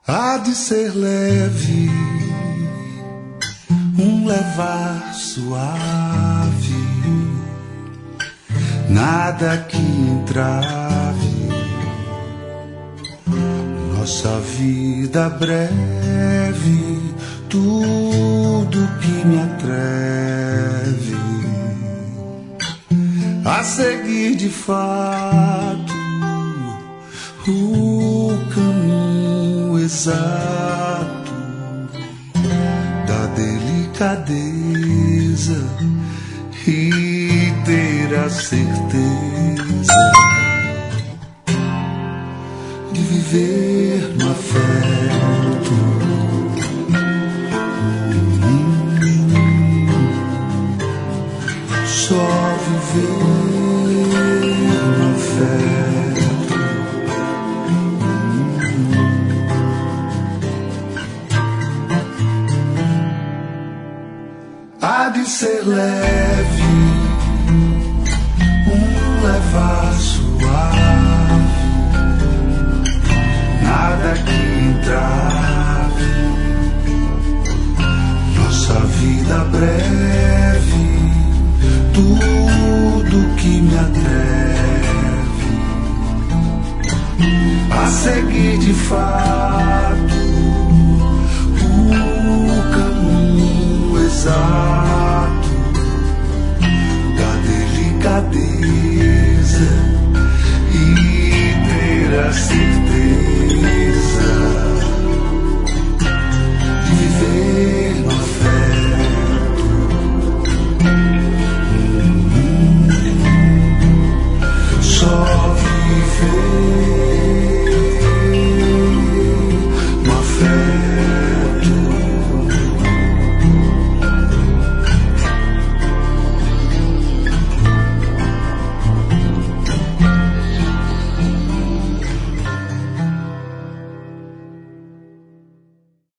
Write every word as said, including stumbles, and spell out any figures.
Há de ser leve, um levar suave, nada que entrave nossa vida breve, tudo que me atreve a seguir de fato o caminho exato da delicadeza e ter a certeza de viver no afeto. Só viver no afeto. Há de ser leve, um levar suave, nada que entrave nossa vida breve, tudo que me atreve a seguir de fato